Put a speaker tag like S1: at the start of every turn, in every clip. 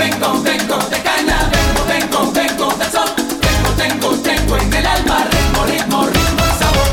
S1: vengo de caña, vengo del sol. Tengo en el alma ritmo y sabor.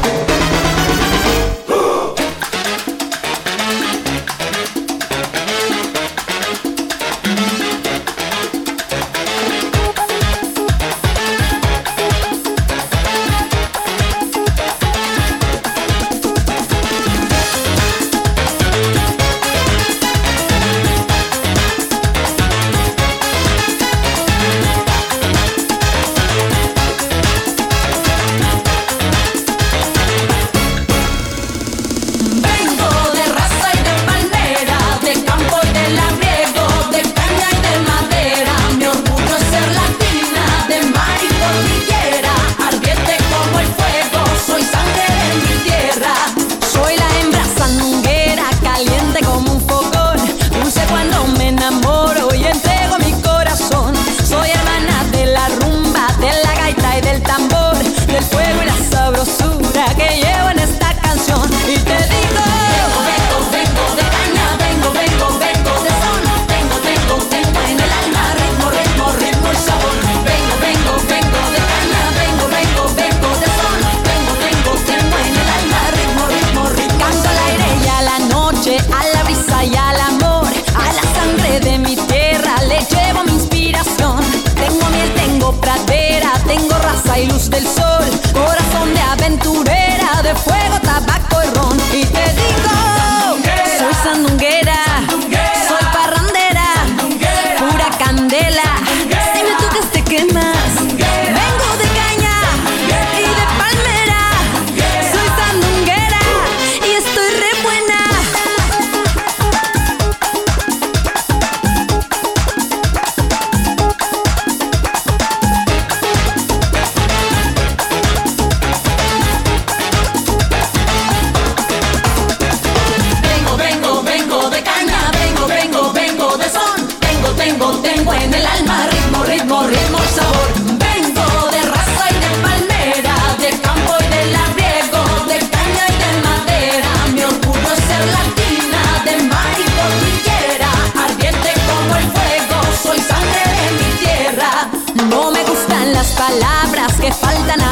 S2: Y luz del sol, corazón de aventurera, de fuego, tabaco y ron. Y te digo, soy sandunguera, soy parrandera, pura candela. Si me tocas te quemas. Vengo de caña y de palmera, soy sandunguera y estoy re buena.
S1: Tengo en el alma ritmo y sabor. Vengo de raza y de palmera, de campo y de labriego, de caña y de madera. Mi orgullo es ser latina, de mar y cordillera, ardiente como el fuego, soy sangre de mi tierra.
S2: No me gustan las palabras que faltan a